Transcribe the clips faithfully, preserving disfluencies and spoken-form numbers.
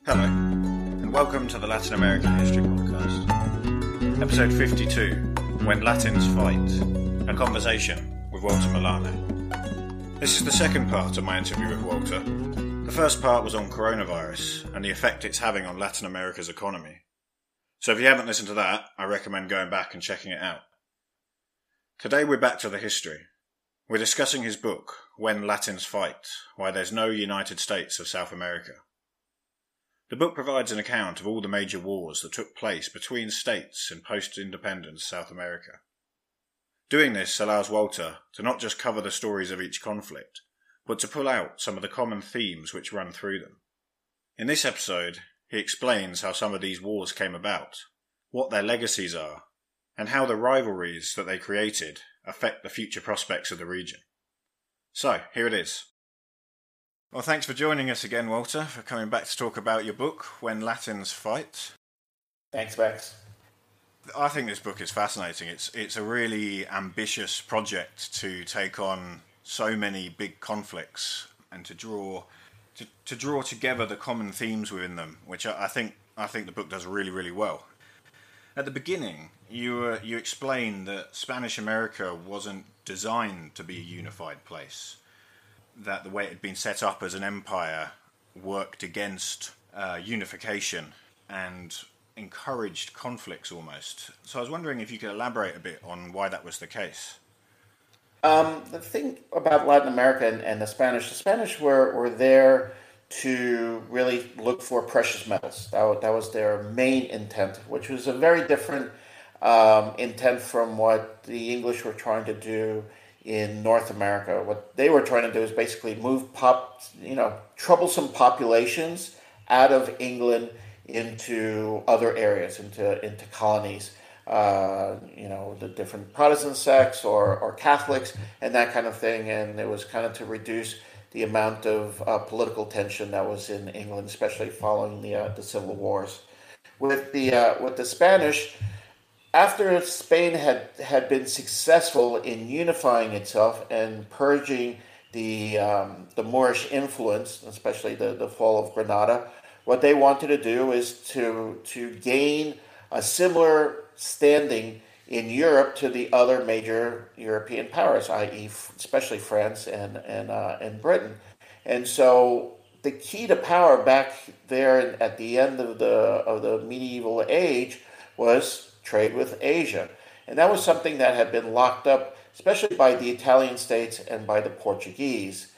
Hello, and welcome to the Latin American History Podcast. Episode fifty-two, When Latins Fight, a conversation with Walter Milano. This is the second part of my interview with Walter. The first part was on coronavirus and the effect it's having on Latin America's economy. So if you haven't listened to that, I recommend going back and checking it out. Today we're back to the history. We're discussing his book, When Latins Fight, Why There's No United States of South America. The book provides an account of all the major wars that took place between states in post-independence South America. Doing this allows Walter to not just cover the stories of each conflict, but to pull out some of the common themes which run through them. In this episode, he explains how some of these wars came about, what their legacies are, and how the rivalries that they created affect the future prospects of the region. So, here it is. Well, thanks for joining us again, Walter, for coming back to talk about your book, When Latins Fight. Thanks, Max. I think this book is fascinating. It's it's a really ambitious project to take on so many big conflicts and to draw to, to draw together the common themes within them, which I, I think I think the book does really, really well. At the beginning, you uh, you explained that Spanish America wasn't designed to be a unified place, that the way it had been set up as an empire worked against uh, unification and encouraged conflicts almost. So I was wondering if you could elaborate a bit on why that was the case. Um, the thing about Latin America and, and the Spanish, the Spanish were, were there to really look for precious metals. That, that was their main intent, which was a very different um, intent from what the English were trying to do in North America. What they were trying to do is basically move pop, you know, troublesome populations out of England into other areas, into into colonies. Uh, you know, the different Protestant sects or, or Catholics and that kind of thing. And it was kind of to reduce the amount of uh, political tension that was in England, especially following the uh, the civil wars. With the uh, with the Spanish, after Spain had, had been successful in unifying itself and purging the um, the Moorish influence, especially the, the fall of Granada, what they wanted to do is to to gain a similar standing in Europe to the other major European powers, that is, especially France and and uh, and Britain. And so the key to power back there at the end of the of the medieval age was trade with Asia. And that was something that had been locked up, especially by the Italian states and by the Portuguese.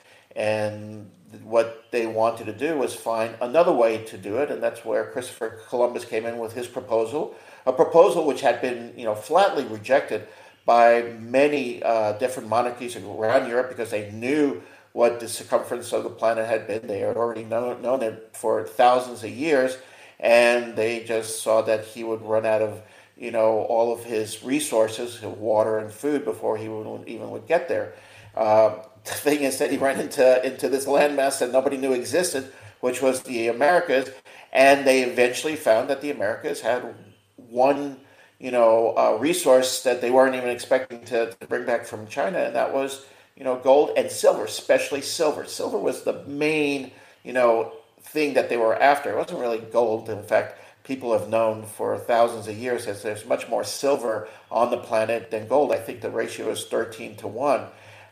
And what they wanted to do was find another way to do it, and that's where Christopher Columbus came in with his proposal, a proposal which had been, you know, flatly rejected by many uh, different monarchies around Europe because they knew what the circumference of the planet had been. They had already known, known it for thousands of years, and they just saw that he would run out of, you know, all of his resources, water and food, before he would, even would get there. Uh, the thing is that he ran into into this landmass that nobody knew existed, which was the Americas, and they eventually found that the Americas had one, you know, uh, resource that they weren't even expecting to, to bring back from China, and that was, you know, gold and silver, especially silver. Silver was the main, you know, thing that they were after. It wasn't really gold. In fact, people have known for thousands of years that there's much more silver on the planet than gold. I think the ratio is thirteen to one.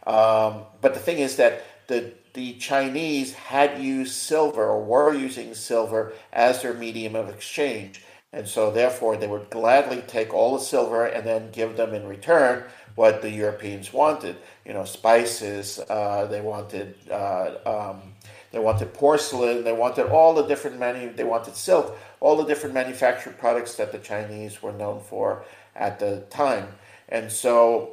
Um, but the thing is that the the Chinese had used silver, or were using silver, as their medium of exchange. And so therefore they would gladly take all the silver and then give them in return what the Europeans wanted. You know, spices, uh, they wanted uh, um, they wanted porcelain, they wanted all the different manu- they wanted silk, all the different manufactured products that the Chinese were known for at the time. And so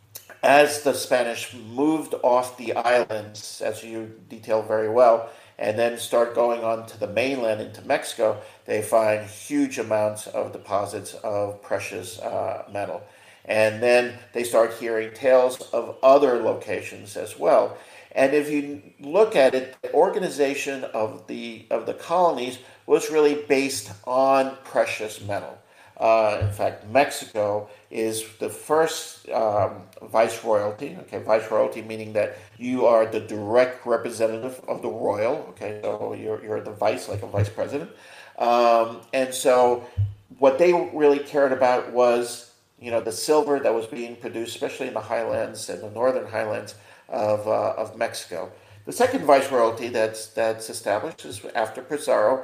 as the Spanish moved off the islands, as you detail very well, and then start going on to the mainland into Mexico, they find huge amounts of deposits of precious uh, metal. And then they start hearing tales of other locations as well. And if you look at it, the organization of the of the colonies was really based on precious metal. Uh, in fact, Mexico is the first um, viceroyalty. Okay, viceroyalty meaning that you are the direct representative of the royal. Okay, so you're you're the vice, like a vice president. Um, and so, what they really cared about was, you know, the silver that was being produced, especially in the highlands and the northern highlands of uh, of Mexico. The second viceroyalty that's that's established is after Pizarro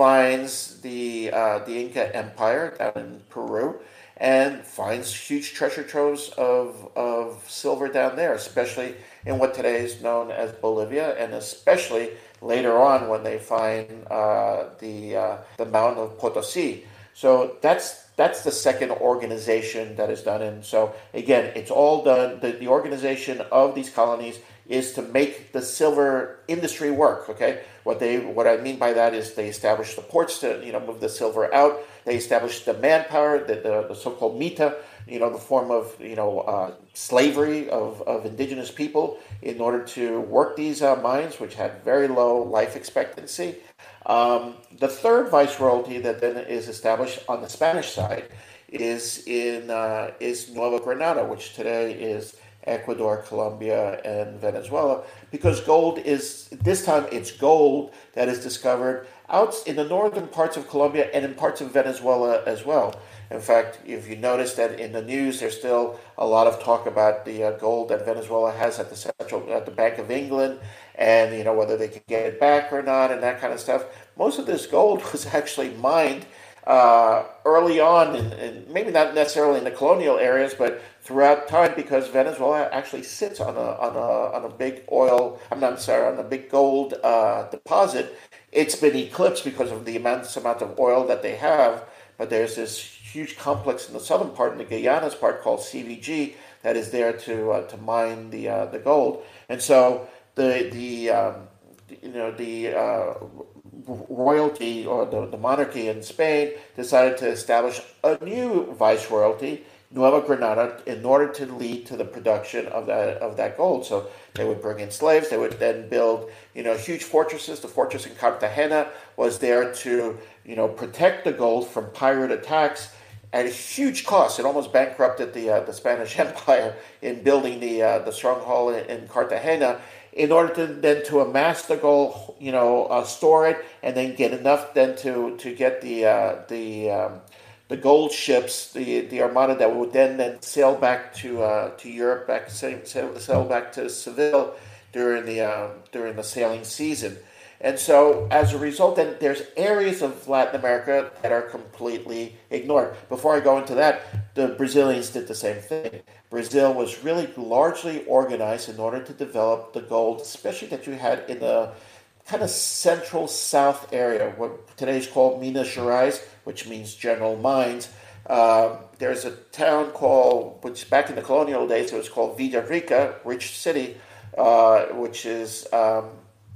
finds the uh, the Inca Empire down in Peru and finds huge treasure troves of of silver down there, especially in what today is known as Bolivia, and especially later on when they find uh, the uh, the mountain of Potosi. So that's that's the second organization that is done. And so again, it's all done. The, the organization of these colonies is to make the silver industry work. Okay, what they what I mean by that is they establish the ports to you know move the silver out. They establish the manpower, the, the, the so-called mita, you know, the form of you know uh, slavery of, of indigenous people in order to work these uh, mines, which had very low life expectancy. Um, the third viceroyalty that then is established on the Spanish side is in uh, is Nueva Granada, which today is Ecuador, Colombia, and Venezuela, because gold is, this time it's gold that is discovered out in the northern parts of Colombia and in parts of Venezuela as well. In fact, if you notice that in the news, there's still a lot of talk about the uh, gold that Venezuela has at the central, at the Bank of England, and you know whether they can get it back or not, and that kind of stuff. Most of this gold was actually mined uh, early on, in, in maybe not necessarily in the colonial areas, but throughout time, because Venezuela actually sits on a on a on a big oil. I'm not sorry, on a big gold uh, deposit. It's been eclipsed because of the immense amount of oil that they have, but there's this huge complex in the southern part, in the Guyanas part, called C V G, that is there to uh, to mine the uh, the gold. And so the the um, you know the uh, royalty or the, the monarchy in Spain decided to establish a new viceroyalty, Nueva Granada, in order to lead to the production of that of that gold. So they would bring in slaves. They would then build, you know, huge fortresses. The fortress in Cartagena was there to, you know, protect the gold from pirate attacks at a huge cost. It almost bankrupted the uh, the Spanish Empire in building the uh, the stronghold in, in Cartagena, in order to then to amass the gold, you know, uh, store it, and then get enough then to to get the uh, the um, the gold ships, the the armada that would then then sail back to uh, to Europe, back sail, sail back to Seville during the uh, during the sailing season. And so, as a result, then there's areas of Latin America that are completely ignored. Before I go into that, the Brazilians did the same thing. Brazil was really largely organized in order to develop the gold, especially that you had in the kind of central south area, what today is called Minas Gerais, which means General Mines. Uh, there's a town called, which back in the colonial days, it was called Villa Rica, Rich City, uh, which is... Um,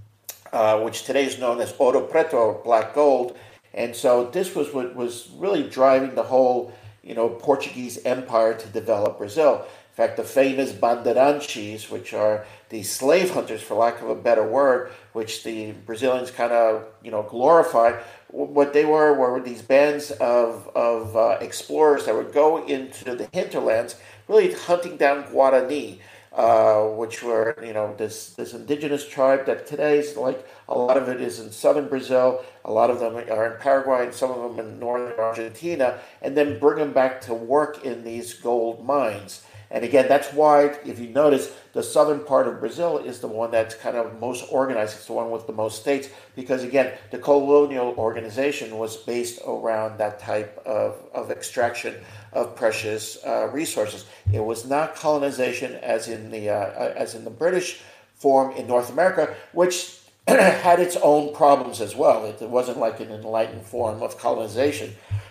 Uh, which today is known as Ouro Preto, or black gold. And so this was what was really driving the whole, you know, Portuguese empire to develop Brazil. In fact, the famous bandeirantes, which are the slave hunters, for lack of a better word, which the Brazilians kind of, you know, glorified, what they were were these bands of, of uh, explorers that would go into the hinterlands, really hunting down Guarani, Uh, which were, you know, this this indigenous tribe that today's, like, a lot of it is in southern Brazil, a lot of them are in Paraguay, and some of them in northern Argentina, and then bring them back to work in these gold mines. And again, that's why, if you notice, the southern part of Brazil is the one that's kind of most organized. It's the one with the most states, because again, the colonial organization was based around that type of, of extraction of precious uh, resources. It was not colonization as in the uh, as in the British form in North America, which had its own problems as well. It, it wasn't like an enlightened form of colonization.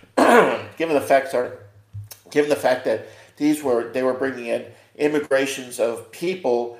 given the facts are, given the fact that these were they were bringing in immigrations of people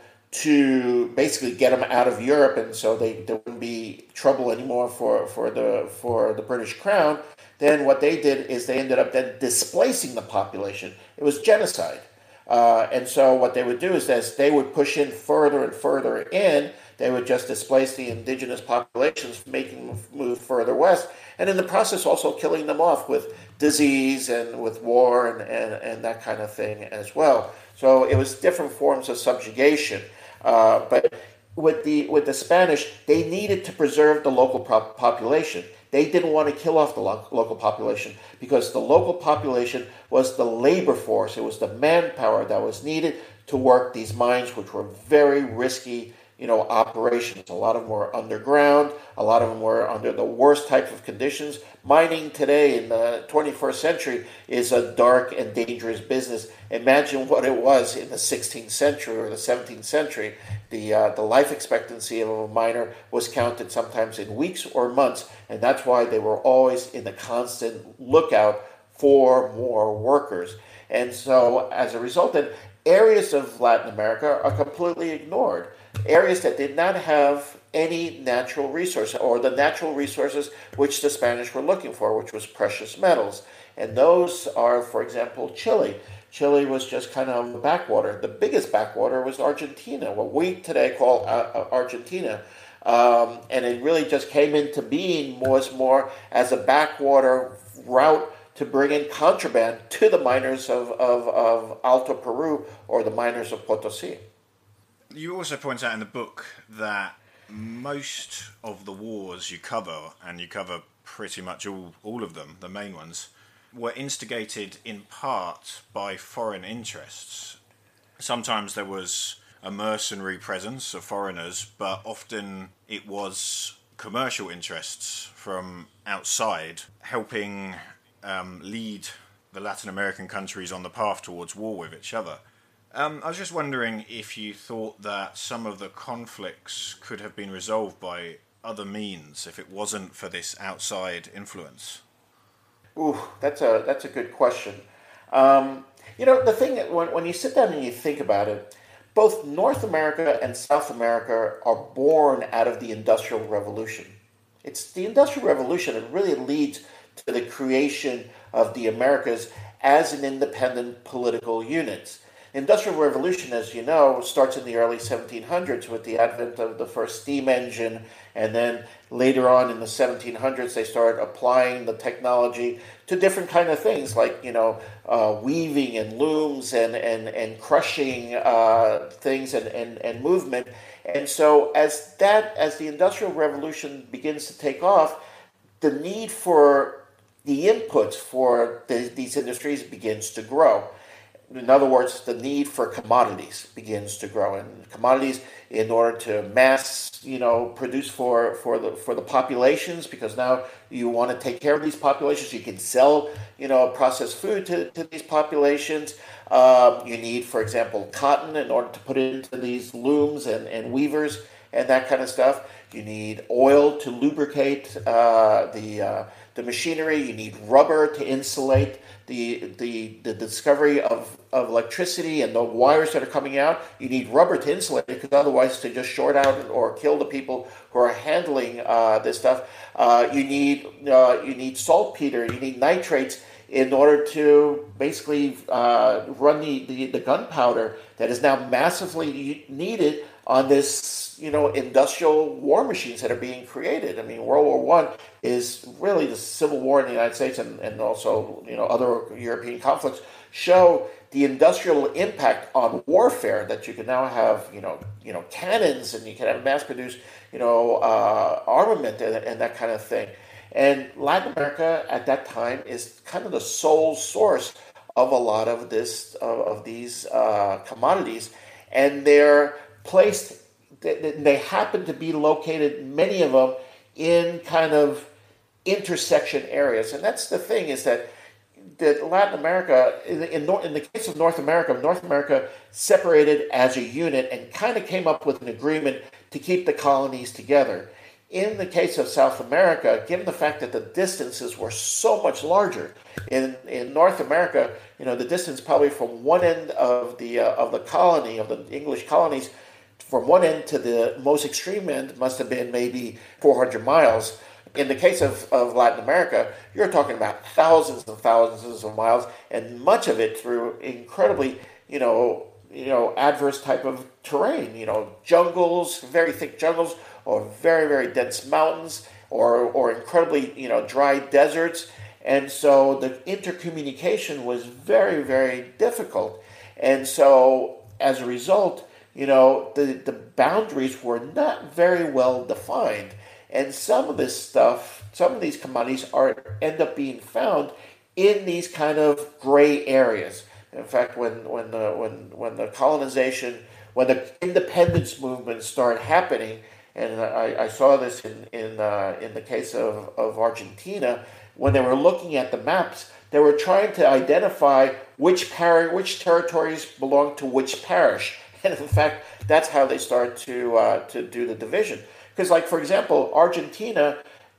to basically get them out of Europe, and so they there wouldn't be trouble anymore for, for the for the British Crown. Then what they did is they ended up then displacing the population. It was genocide. Uh, and so what they would do is as they would push in further and further in, they would just displace the indigenous populations, making them move further west, and in the process also killing them off with disease and with war and, and, and that kind of thing as well. So it was different forms of subjugation. Uh, but with the with the Spanish, they needed to preserve the local prop- population. They didn't want to kill off the lo- local population because the local population was the labor force. It was the manpower that was needed to work these mines, which were very risky, you know, operations. A lot of them were underground. A lot of them were under the worst types of conditions. Mining today in the twenty-first century is a dark and dangerous business. Imagine what it was in the sixteenth century or the seventeenth century. The uh, the life expectancy of a miner was counted sometimes in weeks or months, and that's why they were always in the constant lookout for more workers. And so, as a result, then areas of Latin America are completely ignored. Areas that did not have any natural resource or the natural resources which the Spanish were looking for, which was precious metals. And those are, for example, Chile. Chile was just kind of a backwater. The biggest backwater was Argentina, what we today call uh, Argentina. Um, and it really just came into being more, more as a backwater route to bring in contraband to the miners of, of, of Alto Peru or the miners of Potosi. You also point out in the book that most of the wars you cover, and you cover pretty much all, all of them, the main ones, were instigated in part by foreign interests. Sometimes there was a mercenary presence of foreigners, but often it was commercial interests from outside helping um, lead the Latin American countries on the path towards war with each other. Um, I was just wondering if you thought that some of the conflicts could have been resolved by other means if it wasn't for this outside influence. Ooh, that's a that's a good question. Um, you know, the thing that when, when you sit down and you think about it, both North America and South America are born out of the Industrial Revolution. It's the Industrial Revolution that really leads to the creation of the Americas as an independent political unit. Industrial Revolution, as you know, starts in the early seventeen hundreds with the advent of the first steam engine, and then later on in the seventeen hundreds they started applying the technology to different kind of things like, you know, uh, weaving and looms and and and crushing uh, things and, and and movement. And so as that as the Industrial Revolution begins to take off, the need for the inputs for the, these industries begins to grow. In other words, the need for commodities begins to grow, and commodities in order to mass, you know, produce for, for the for the populations, because now you want to take care of these populations. You can sell, you know, processed food to, to these populations. Um, you need, for example, cotton in order to put it into these looms and, and weavers and that kind of stuff. You need oil to lubricate uh, the uh, the machinery. You need rubber to insulate the the the discovery of, of electricity and the wires that are coming out. You need rubber to insulate it, because otherwise to just short out or kill the people who are handling uh, this stuff. Uh, you need uh, you need saltpeter. You need nitrates in order to basically uh, run the, the, the gunpowder that is now massively needed on this, you know, industrial war machines that are being created. I mean, World War One is really the civil war in the United States, and, and also, you know, other European conflicts show the industrial impact on warfare, that you can now have, you know, you know, cannons, and you can have mass-produced, you know, uh, armament and, and that kind of thing. And Latin America at that time is kind of the sole source of a lot of this of, of these uh, commodities, and they're placed. They happen to be located, many of them, in kind of intersection areas, and that's the thing, is that that Latin America, in, in, in the case of North America, North America separated as a unit and kind of came up with an agreement to keep the colonies together. In the case of South America, given the fact that the distances were so much larger, in, in North America, you know, the distance probably from one end of the uh, of the colony, of the English colonies, from one end to the most extreme end must have been maybe four hundred miles. In the case of, of Latin America, you're talking about thousands and thousands of miles, and much of it through incredibly, you know, you know, adverse type of terrain, you know, jungles, very thick jungles, or very, very dense mountains, or, or incredibly, you know, dry deserts. And so the intercommunication was very, very difficult. And so as a result, you know, the, the boundaries were not very well defined. And some of this stuff, some of these commodities are end up being found in these kind of gray areas. In fact, when when the when when the colonization, when the independence movement started happening, and I, I saw this in in uh, in the case of, of Argentina, when they were looking at the maps, they were trying to identify which par- which territories belonged to which parish, and in fact, that's how they started to uh, to do the division. Because, like for example, Argentina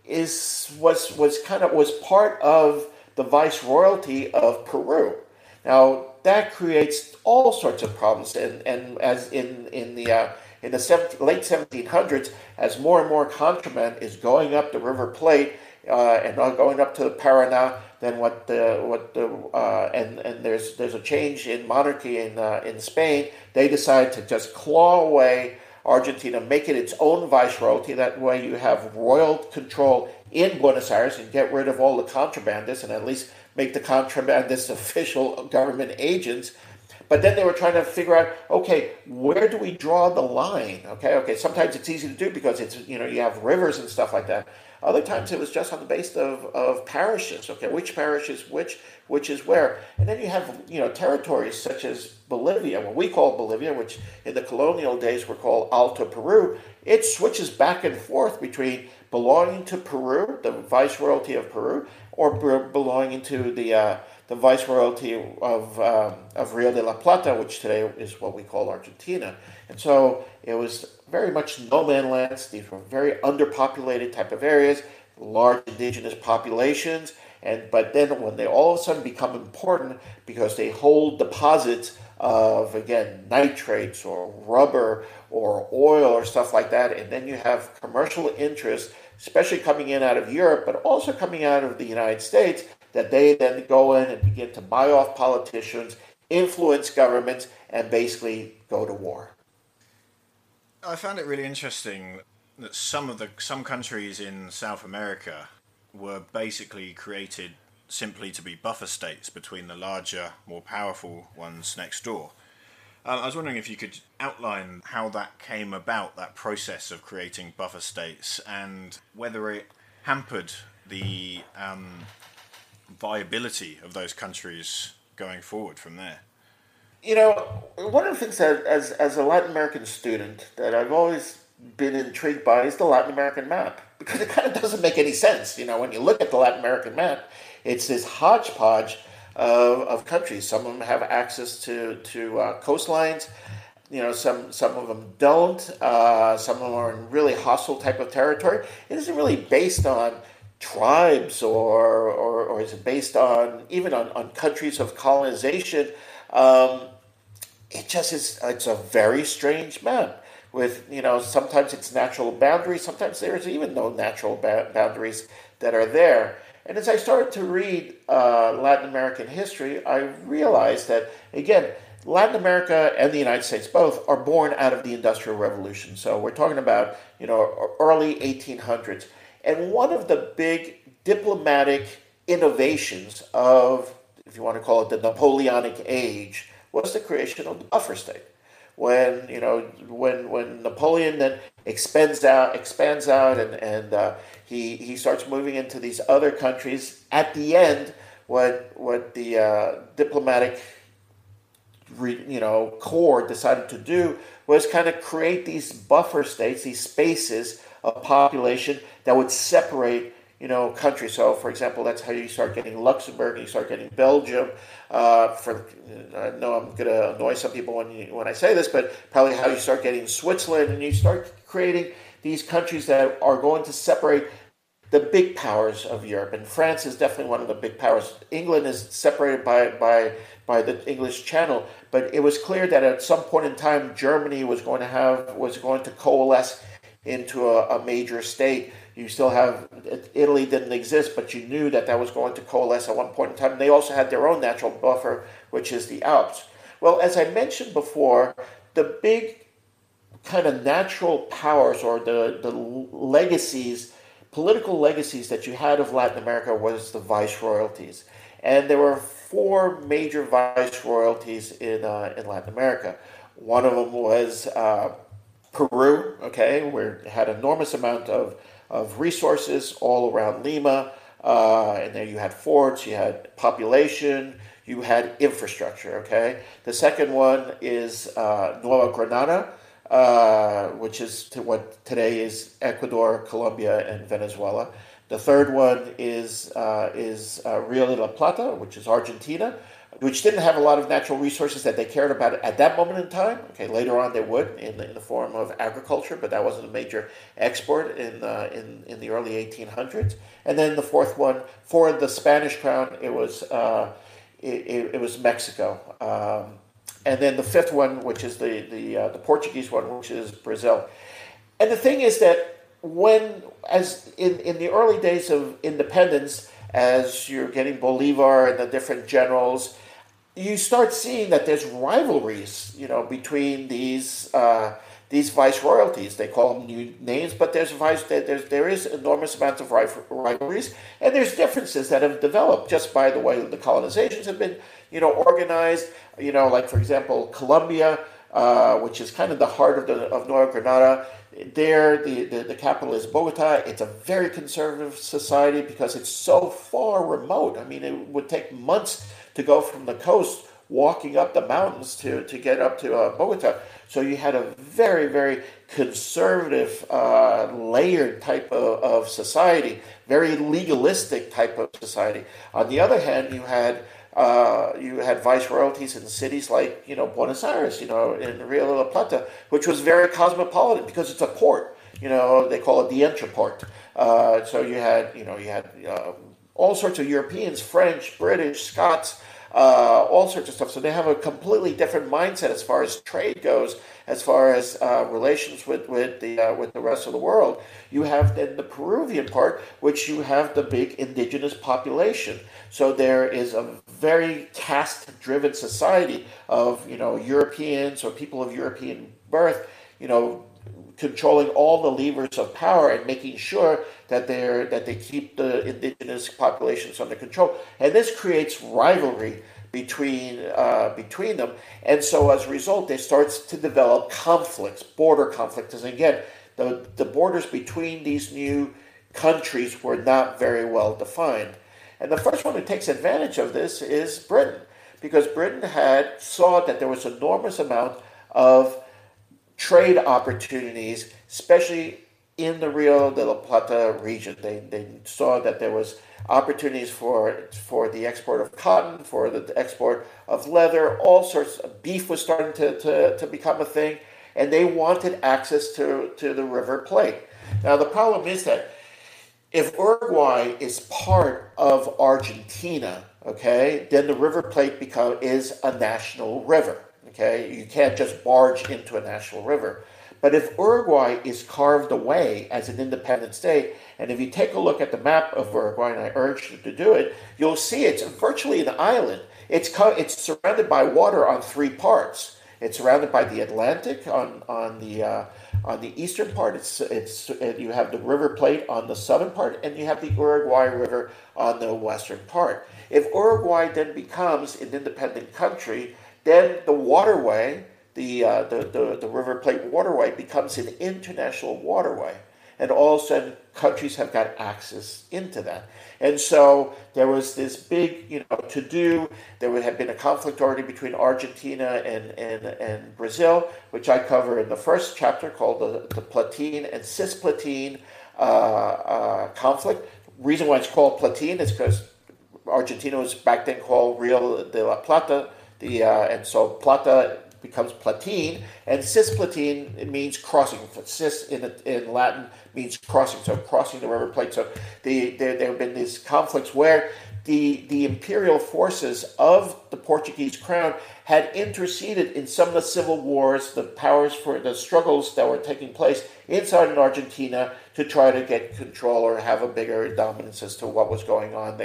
is was was kind of was part of the viceroyalty of Peru. Now that creates all sorts of problems, and, and as in in the uh, in the seventeen, late seventeen hundreds, as more and more contraband is going up the River Plate uh, and not going up to the Paraná, then what the what the uh, and and there's there's a change in monarchy in uh, in Spain. They decide to just claw away Argentina, make it its own viceroyalty. That way you have royal control in Buenos Aires and get rid of all the contrabandists and at least make the contrabandists official government agents. But then they were trying to figure out, okay, where do we draw the line? Okay, okay, sometimes it's easy to do because it's, you know, you have rivers and stuff like that. Other times it was just on the basis of, of parishes. Okay, which parish is which, which is where. And then you have, you know, territories such as Bolivia, what we call Bolivia, which in the colonial days were called Alto Peru. It switches back and forth between belonging to Peru, the viceroyalty of Peru, or belonging to the uh, the viceroyalty of um, of Rio de la Plata, which today is what we call Argentina. And so it was very much no man lands. These were very underpopulated type of areas, large indigenous populations. And but then when they all of a sudden become important because they hold deposits of, again, nitrates or rubber or oil or stuff like that, and then you have commercial interests, especially coming in out of Europe, but also coming out of the United States, that they then go in and begin to buy off politicians, influence governments, and basically go to war. I found it really interesting that some of the some countries in South America were basically created simply to be buffer states between the larger, more powerful ones next door. Um, I was wondering if you could outline how that came about, that process of creating buffer states, and whether it hampered the um, viability of those countries going forward from there. You know, one of the things that, as as a Latin American student, that I've always been intrigued by is the Latin American map, because it kind of doesn't make any sense. You know, when you look at the Latin American map, it's this hodgepodge of, of countries. Some of them have access to to uh, coastlines. You know, some some of them don't. Uh, some of them are in really hostile type of territory. It isn't really based on tribes or or, or is it based on even on, on countries of colonization. Um, it just is. It's a very strange map with, you know, sometimes it's natural boundaries. Sometimes there's even no natural ba- boundaries that are there. And as I started to read uh, Latin American history, I realized that, again, Latin America and the United States both are born out of the Industrial Revolution. So we're talking about, you know, early eighteen hundreds. And one of the big diplomatic innovations of, if you want to call it the Napoleonic age, was the creation of the buffer state. When, you know, when when Napoleon then expands out, expands out, and and uh, he he starts moving into these other countries. At the end, what what the uh, diplomatic, re, you know, corps decided to do was kind of create these buffer states, these spaces of population that would separate, you know, countries. So, for example, that's how you start getting Luxembourg, you start getting Belgium. Uh, for I know I'm going to annoy some people when you, when I say this, but probably how you start getting Switzerland, and you start creating these countries that are going to separate the big powers of Europe. And France is definitely one of the big powers. England is separated by by by the English Channel, but it was clear that at some point in time, Germany was going to have was going to coalesce into a, a major state. You still have, Italy didn't exist, but you knew that that was going to coalesce at one point in time. And they also had their own natural buffer, which is the Alps. Well, as I mentioned before, the big kind of natural powers or the, the legacies, political legacies that you had of Latin America was the viceroyalties. And there were four major viceroyalties in, uh, in Latin America. One of them was uh, Peru, okay, where it had enormous amount of, of resources all around Lima. Uh, and there you had forts, you had population, you had infrastructure, okay? The second one is uh, Nueva Granada, uh, which is to what today is Ecuador, Colombia, and Venezuela. The third one is uh, is uh, Rio de la Plata, which is Argentina, which didn't have a lot of natural resources that they cared about at that moment in time. Okay, later on they would in the, in the form of agriculture, but that wasn't a major export in uh, in in the early eighteen hundreds. And then the fourth one for the Spanish crown, it was uh, it, it, it was Mexico. Um, and then the fifth one, which is the the uh, the Portuguese one, which is Brazil. And the thing is that when, as in, in the early days of independence, as you're getting Bolivar and the different generals, you start seeing that there's rivalries, you know, between these uh, these viceroyalties. They call them new names, but there's vice there's there is enormous amounts of rivalries, and there's differences that have developed just by the way the colonizations have been, you know, organized. You know, like for example, Colombia, uh, which is kind of the heart of the of Nueva Granada. There, the, the, the capital is Bogota. It's a very conservative society because it's so far remote. I mean, it would take months to go from the coast, walking up the mountains to, to get up to uh, Bogota. So you had a very, very conservative, uh, layered type of, of society, very legalistic type of society. On the other hand, you had Uh, you had viceroyalties in cities like, you know, Buenos Aires, you know, in Rio de la Plata, which was very cosmopolitan because it's a port. You know, they call it the Entreport. Uh, so you had, you know, you had uh, all sorts of Europeans, French, British, Scots, uh, all sorts of stuff. So they have a completely different mindset as far as trade goes, as far as uh, relations with with the uh, with the rest of the world. You have then the Peruvian part, which you have the big indigenous population. So there is a very caste-driven society of, you know, Europeans or people of European birth, you know, controlling all the levers of power and making sure that they're that they keep the indigenous populations under control. And this creates rivalry between uh, between them. And so as a result, there starts to develop conflicts, border conflicts. And again, the, the borders between these new countries were not very well defined. And the first one who takes advantage of this is Britain, because Britain had saw that there was an enormous amount of trade opportunities, especially in the Rio de la Plata region. They, they saw that there was opportunities for for the export of cotton, for the export of leather, all sorts of beef was starting to, to, to become a thing, and they wanted access to, to the River Plate. Now the problem is that if Uruguay is part of Argentina, okay, then the River Plate become, is a national river, okay? You can't just barge into a national river. But if Uruguay is carved away as an independent state, and if you take a look at the map of Uruguay, and I urge you to do it, you'll see it's virtually an island. It's co- it's surrounded by water on three parts. It's surrounded by the Atlantic on on the uh, on the eastern part. It's it's you have the River Plate on the southern part, and you have the Uruguay River on the western part. If Uruguay then becomes an independent country, then the waterway, the uh, the, the the River Plate waterway, becomes an international waterway, and all of a sudden countries have got access into that. And so there was this big, you know, to do. There would have been a conflict already between Argentina and, and, and Brazil, which I cover in the first chapter, called the, the Platine and Cisplatine uh, uh, conflict. Reason why it's called Platine is because Argentina was back then called Rio de la Plata, the uh, and so Plata becomes Platine, and Cisplatine, it means crossing. Cis in in Latin means crossing, so crossing the River Plate. So the, there, there have been these conflicts where the the imperial forces of the Portuguese crown had interceded in some of the civil wars, the powers for the struggles that were taking place inside in Argentina to try to get control or have a bigger dominance as to what was going on there.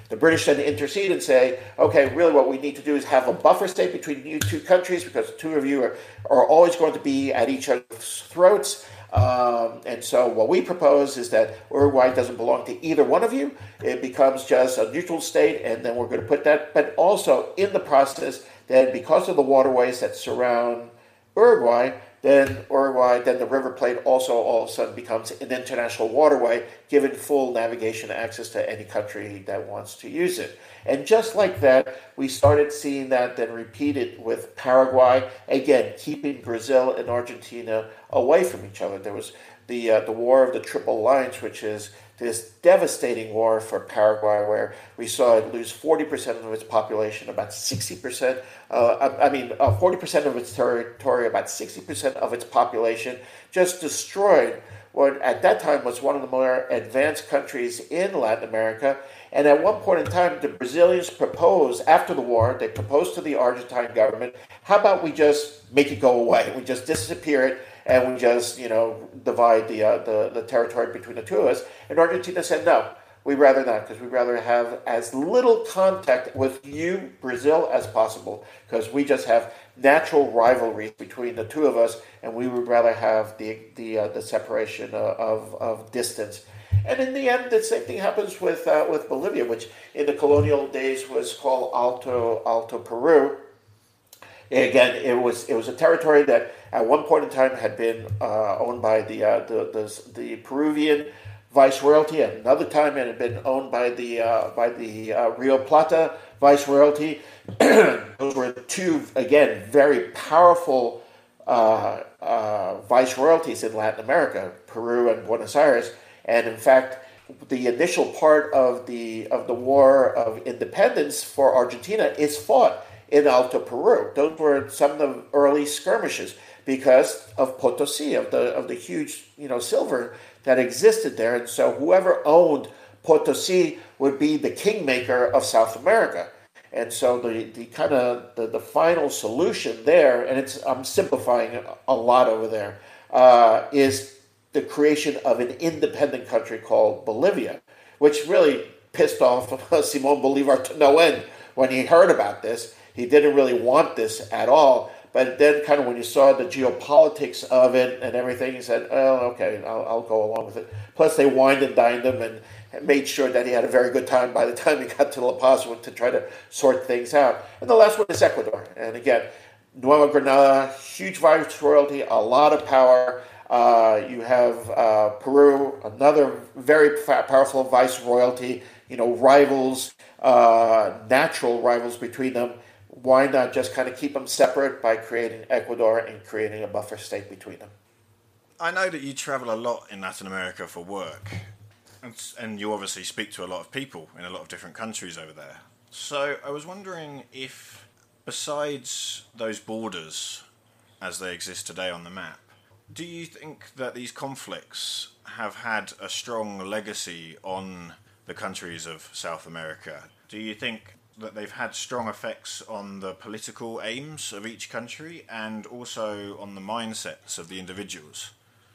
The British then intercede and say, okay, really what we need to do is have a buffer state between you two countries because the two of you are, are always going to be at each other's throats. Um, and so what we propose is that Uruguay doesn't belong to either one of you. It becomes just a neutral state, and then we're going to put that. But also in the process, then because of the waterways that surround Uruguay, then Uruguay, then the River Plate also all of a sudden becomes an international waterway, given full navigation access to any country that wants to use it. And just like that, we started seeing that then repeated with Paraguay, again, keeping Brazil and Argentina away from each other. There was the uh, the War of the Triple Alliance, which is this devastating war for Paraguay, where we saw it lose forty percent of its population, about sixty percent, uh, I, I mean, uh, forty percent of its territory, about sixty percent of its population, just destroyed what at that time was one of the more advanced countries in Latin America. And at one point in time, the Brazilians proposed, after the war, they proposed to the Argentine government, how about we just make it go away? We just disappear it, and we just, you know, divide the, uh, the the territory between the two of us. And Argentina said, no, we'd rather not, because we'd rather have as little contact with you, Brazil, as possible, because we just have natural rivalry between the two of us, and we would rather have the the uh, the separation of, of distance. And in the end, the same thing happens with uh, with Bolivia, which in the colonial days was called Alto Alto Peru. Again, it was it was a territory that at one point in time had been uh, owned by the, uh, the the the Peruvian viceroyalty. At another time, it had been owned by the uh, by the uh, Rio Plata viceroyalty. Those were two, again, very powerful uh, uh, viceroyalties in Latin America, Peru and Buenos Aires. And in fact, the initial part of the of the War of Independence for Argentina is fought in Alto Peru. Those were some of the early skirmishes because of Potosi, of the of the huge, you know, silver that existed there. And so whoever owned Potosi would be the kingmaker of South America. And so the, the kind of the, the final solution there, and it's I'm simplifying a lot over there, uh, is the creation of an independent country called Bolivia, which really pissed off Simón Bolívar to no end when he heard about this. He didn't really want this at all. But then kind of when you saw the geopolitics of it and everything, he said, oh, okay, I'll, I'll go along with it. Plus, they wined and dined him and made sure that he had a very good time by the time he got to La Paz to try to sort things out. And the last one is Ecuador. And again, Nueva Granada, huge viceroyalty, a lot of power. Uh, you have uh, Peru, another very powerful viceroyalty, you know, rivals, uh, natural rivals between them. Why not just kind of keep them separate by creating Ecuador and creating a buffer state between them? I know that you travel a lot in Latin America for work, and, and you obviously speak to a lot of people in a lot of different countries over there. So I was wondering if, besides those borders as they exist today on the map, do you think that these conflicts have had a strong legacy on the countries of South America? Do you think that they've had strong effects on the political aims of each country and also on the mindsets of the individuals?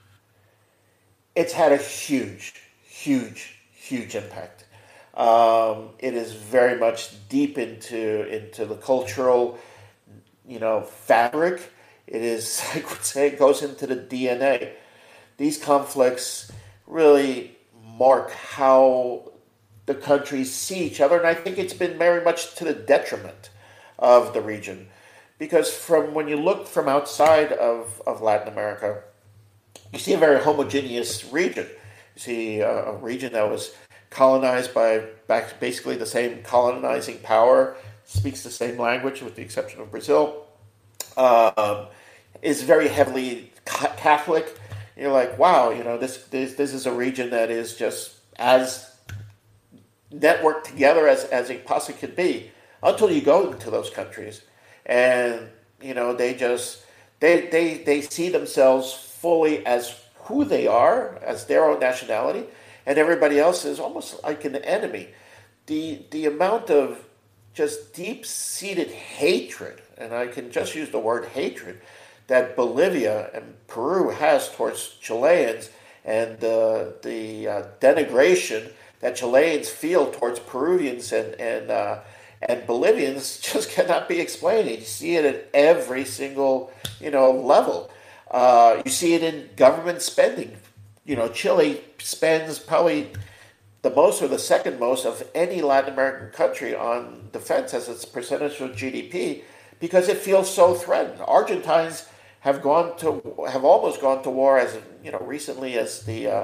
It's had a huge, huge, huge impact. Um, it is very much deep into into the cultural, you know, fabric. It is, I would say, it goes into the D N A. These conflicts really mark how the countries see each other, and I think it's been very much to the detriment of the region. Because from when you look from outside of, of Latin America, you see a very homogeneous region. You see a, a region that was colonized by back basically the same colonizing power, speaks the same language with the exception of Brazil, um, is very heavily Catholic. You're like, wow, you know, this, this this is a region that is just as networked together as, as it possibly could be, until you go into those countries. And, you know, they just, they, they, they see themselves fully as who they are, as their own nationality, and everybody else is almost like an enemy. The, the amount of just deep-seated hatred, and I can just use the word hatred, that Bolivia and Peru has towards Chileans, and uh, the uh, denigration that Chileans feel towards Peruvians and and uh, and Bolivians just cannot be explained. You see it at every single, you know, level. Uh, you see it in government spending. You know, Chile spends probably the most or the second most of any Latin American country on defense as its percentage of G D P because it feels so threatened. Argentines have gone to have almost gone to war as you know recently as the uh,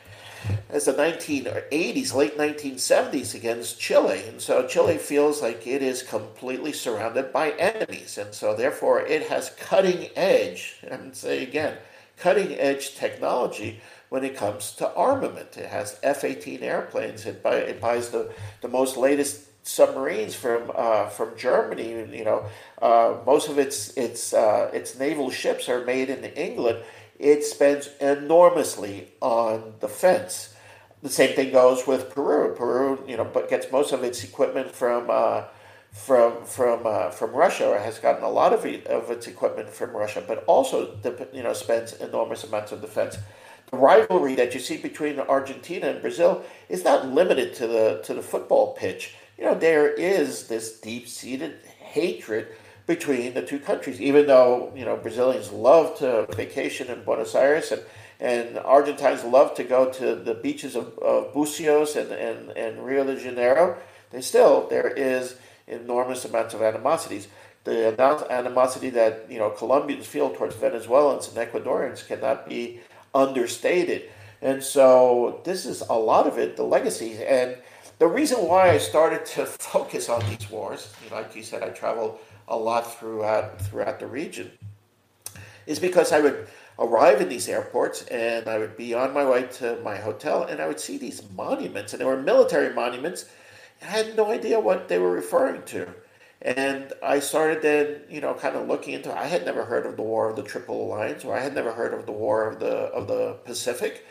as the nineteen eighties, late nineteen seventies against Chile, and so Chile feels like it is completely surrounded by enemies, and so therefore it has cutting edge. I'm say again, cutting edge technology when it comes to armament. It has F eighteen airplanes. It, buy, it buys the, the most latest submarines from uh, from Germany. You know, uh, most of its its uh, its naval ships are made in England. It spends enormously on defense. The same thing goes with Peru. Peru, you know, but gets most of its equipment from uh, from from uh, from Russia, or has gotten a lot of it, of its equipment from Russia, but also you know spends enormous amounts of defense. The rivalry that you see between Argentina and Brazil is not limited to the to the football pitch. You know, there is this deep-seated hatred between the two countries, even though, you know, Brazilians love to vacation in Buenos Aires and, and Argentines love to go to the beaches of, of Bucios and, and, and Rio de Janeiro, they still, there is enormous amounts of animosities. The animosity that, you know, Colombians feel towards Venezuelans and Ecuadorians cannot be understated. And so this is a lot of it, the legacies. And the reason why I started to focus on these wars, you know, like you said, I travel a lot throughout throughout the region, is because I would arrive in these airports and I would be on my way to my hotel and I would see these monuments, and they were military monuments, and I had no idea what they were referring to. And I started then, you know, kind of looking into it. I had never heard of the War of the Triple Alliance, or I had never heard of the War of the of the Pacific.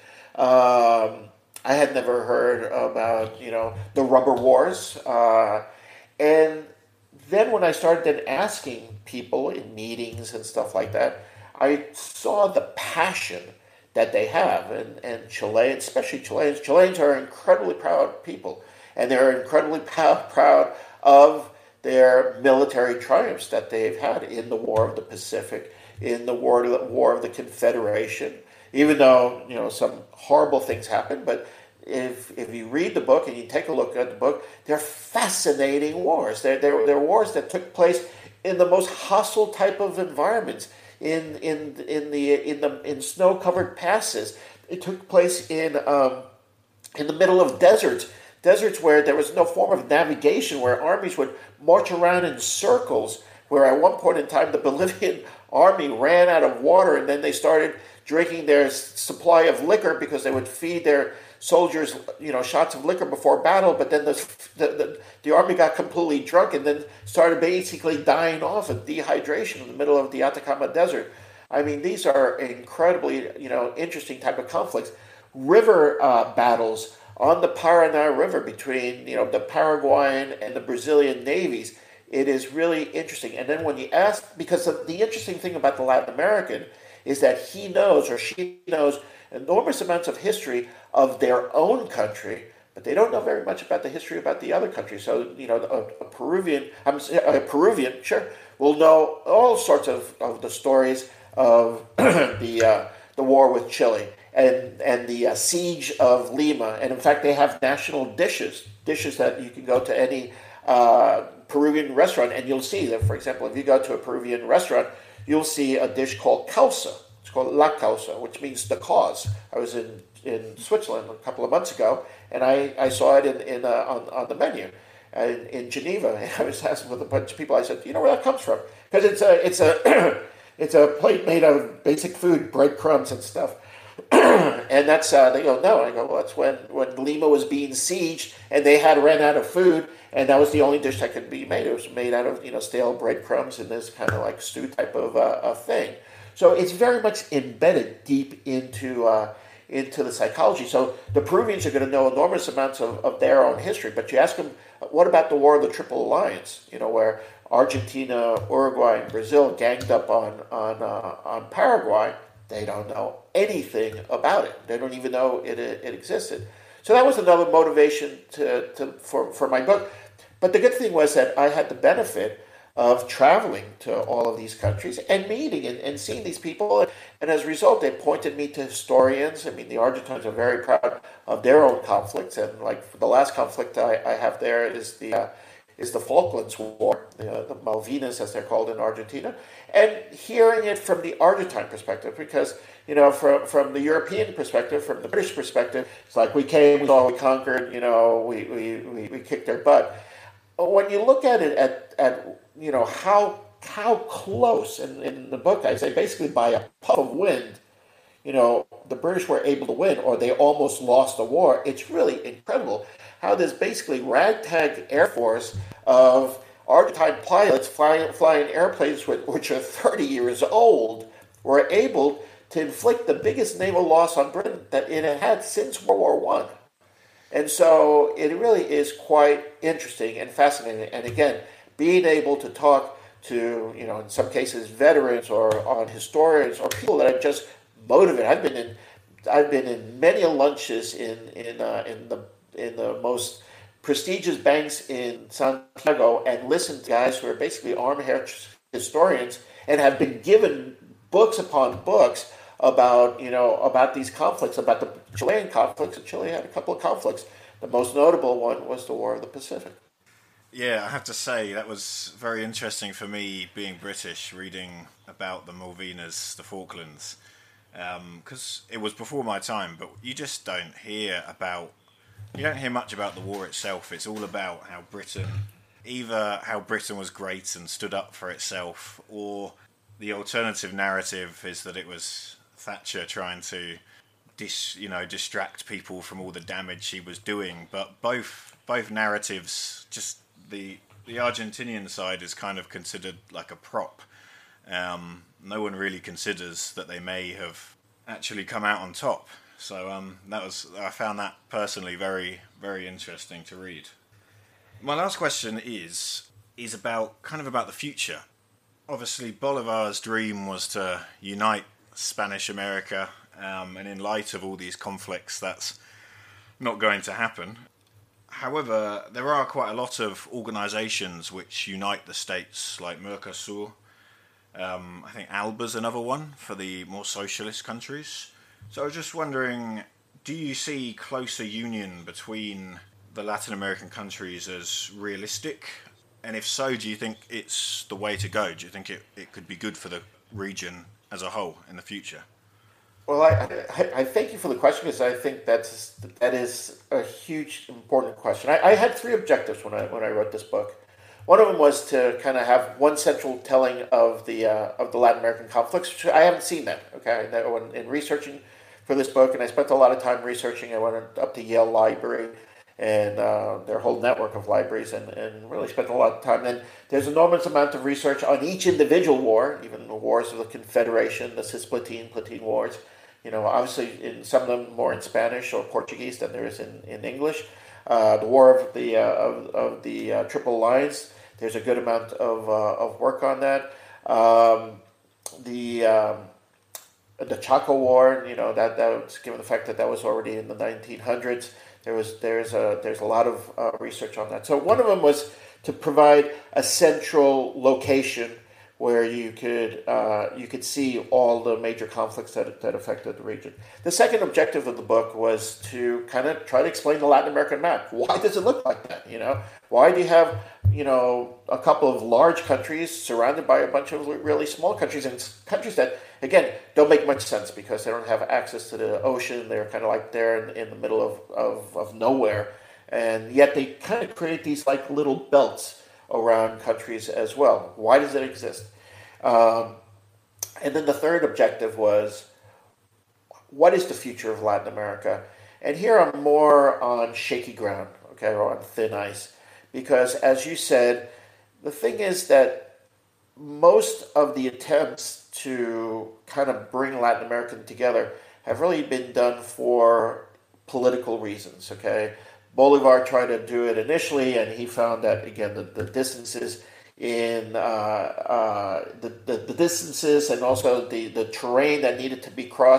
Um, I had never heard about, you know, the rubber wars. Uh, and then when I started then asking people in meetings and stuff like that, I saw the passion that they have. And, and Chileans, especially Chileans, Chileans are incredibly proud people. And they're incredibly proud, proud of their military triumphs that they've had in the War of the Pacific, in the War of the, War of the Confederation, even though, you know, some horrible things happened. But if if you read the book and you take a look at the book, they're fascinating wars. They're, they're, they're wars that took place in the most hostile type of environments, in in in the in the in snow-covered passes. It took place in um, in the middle of deserts. Deserts where there was no form of navigation, where armies would march around in circles, where at one point in time the Bolivian army ran out of water and then they started drinking their supply of liquor because they would feed their soldiers, you know, shots of liquor before battle, but then the the, the, the army got completely drunk and then started basically dying off of dehydration in the middle of the Atacama Desert. I mean, these are incredibly, you know, interesting type of conflicts. River uh, battles on the Paraná River between, you know, the Paraguayan and the Brazilian navies. It is really interesting. And then when you ask, because the, the interesting thing about the Latin American is that he knows or she knows enormous amounts of history of their own country, but they don't know very much about the history about the other countries. So, you know, a, a Peruvian, I'm a Peruvian, sure, will know all sorts of, of the stories of the uh, the war with Chile and and the uh, siege of Lima. And in fact, they have national dishes, dishes that you can go to any uh, Peruvian restaurant and you'll see that. For example, if you go to a Peruvian restaurant, you'll see a dish called causa. It's called la causa, which means the cause. I was in, in Switzerland a couple of months ago, and I, I saw it in, in uh, on, on the menu in, in Geneva. And I was asking with a bunch of people, I said, do you know where that comes from? Because it's a, it's a, it's a plate made of basic food, breadcrumbs and stuff. And that's, uh, they go, no. I go, well, that's when, when Lima was being sieged and they had ran out of food, and that was the only dish that could be made. It was made out of, you know, stale breadcrumbs and this kind of like stew type of uh, a thing. So it's very much embedded deep into uh, into the psychology. So the Peruvians are going to know enormous amounts of, of their own history. But you ask them, what about the War of the Triple Alliance? You know, where Argentina, Uruguay, and Brazil ganged up on on uh, on Paraguay. They don't know anything about it. They don't even know it it existed. So that was another motivation to, to for, for my book. But the good thing was that I had the benefit of traveling to all of these countries and meeting and, and seeing these people. And as a result, they pointed me to historians. I mean, the Argentines are very proud of their own conflicts. And like the last conflict I, I have there is the uh, is the Falklands War, uh, the Malvinas, as they're called in Argentina. And hearing it from the Argentine perspective, because, you know, from, from the European perspective, from the British perspective, it's like we came, we saw, we conquered, you know, we, we, we, we kicked their butt. But when you look at it at, at you know, how how close, and in the book I say basically by a puff of wind, you know, the British were able to win, or they almost lost the war. It's really incredible how this basically ragtag air force of Argentine pilots flying, flying airplanes with, which are thirty years old were able to inflict the biggest naval loss on Britain that it had had since World War One. And so it really is quite interesting and fascinating. And again, being able to talk to, you know, in some cases, veterans or on historians or people that are just motivated. I've been in, I've been in many lunches in in uh, in the in the most prestigious banks in Santiago and listened to guys who are basically armchair historians and have been given books upon books about, you know, about these conflicts, about the Chilean conflicts. And Chile had a couple of conflicts. The most notable one was the War of the Pacific. Yeah, I have to say that was very interesting for me, being British, reading about the Malvinas, the Falklands, because um, it was before my time. But you just don't hear about, you don't hear much about the war itself. It's all about how Britain, either how Britain was great and stood up for itself, or the alternative narrative is that it was Thatcher trying to, dis, you know, distract people from all the damage she was doing. But both both narratives, just the the Argentinian side is kind of considered like a prop. Um, no one really considers that they may have actually come out on top. So um, that was I found that personally very very interesting to read. My last question is is about kind of about the future. Obviously, Bolivar's dream was to unite Spanish America, um, and in light of all these conflicts, that's not going to happen. However, there are quite a lot of organisations which unite the states, like Mercosur. Um, I think ALBA's another one for the more socialist countries. So I was just wondering, do you see closer union between the Latin American countries as realistic? And if so, do you think it's the way to go? Do you think it, it could be good for the region as a whole in the future? Well, I, I, I thank you for the question, because I think that's that is a huge, important question. I, I had three objectives when I when I wrote this book. One of them was to kind of have one central telling of the uh, of the Latin American conflicts. Which I haven't seen that. Okay, that when, in researching for this book, and I spent a lot of time researching. I went up to Yale Library and uh, their whole network of libraries, and, and really spent a lot of time. And there's an enormous amount of research on each individual war, even the wars of the Confederation, the Cisplatin, Platine Wars. You know, obviously, in some of them more in Spanish or Portuguese than there is in, in English. Uh, the War of the uh, of, of the uh, Triple Alliance. There's a good amount of uh, of work on that. Um, the um, the Chaco War. You know, that that was, given the fact that that was already in the nineteen hundreds. There was there's a there's a lot of uh, research on that. So one of them was to provide a central location where you could uh, you could see all the major conflicts that that affected the region. The second objective of the book was to kind of try to explain the Latin American map. Why does it look like that? You know, why do you have you know a couple of large countries surrounded by a bunch of really small countries, and countries that again don't make much sense because they don't have access to the ocean. They're kind of like there in, in the middle of, of, of nowhere, and yet they kind of create these like little belts around countries as well. Why does it exist? Um, and then the third objective was, what is the future of Latin America? And here I'm more on shaky ground, okay, or on thin ice. Because as you said, the thing is that most of the attempts to kind of bring Latin America together have really been done for political reasons, okay? Bolivar tried to do it initially, and he found that, again, the, the distances in uh, uh, the, the, the distances and also the, the terrain that needed to be crossed,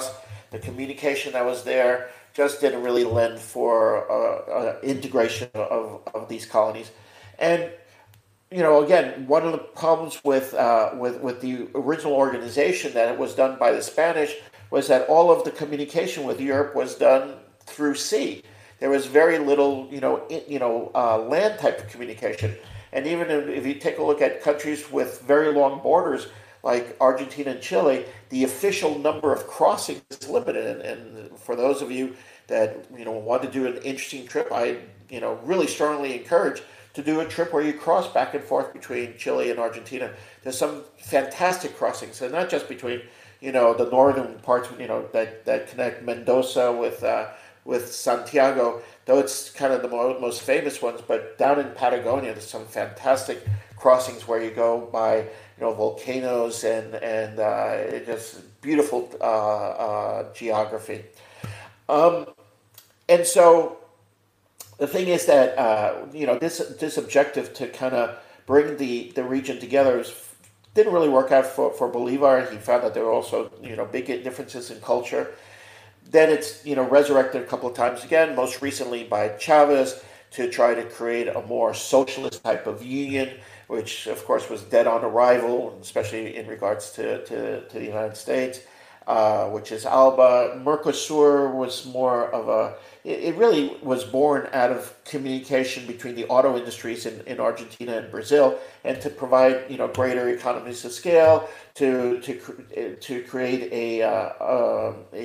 the communication that was there just didn't really lend for uh, uh, integration of, of these colonies. And you know, again, one of the problems with uh, with with the original organization that it was done by the Spanish was that all of the communication with Europe was done through sea. There was very little, you know, in, you know, uh, land type of communication. And even if, if you take a look at countries with very long borders like Argentina and Chile, the official number of crossings is limited. And, and for those of you that you know want to do an interesting trip, I you know really strongly encourage to do a trip where you cross back and forth between Chile and Argentina. There's some fantastic crossings, and not just between, you know, the northern parts, you know, that, that connect Mendoza with uh, with Santiago, though it's kind of the mo- most famous ones. But down in Patagonia, there's some fantastic crossings where you go by, you know, volcanoes and and uh, it just beautiful uh, uh, geography. Um, and so. The thing is that uh, you know this this objective to kind of bring the, the region together was, didn't really work out for, for Bolivar. He found that there were also you know big differences in culture. Then it's you know resurrected a couple of times again, most recently by Chavez to try to create a more socialist type of union, which of course was dead on arrival, especially in regards to, to, to the United States, uh, which is ALBA. Mercosur was more of a It really was born out of communication between the auto industries in, in Argentina and Brazil, and to provide you know greater economies of scale, to to to create a uh, a,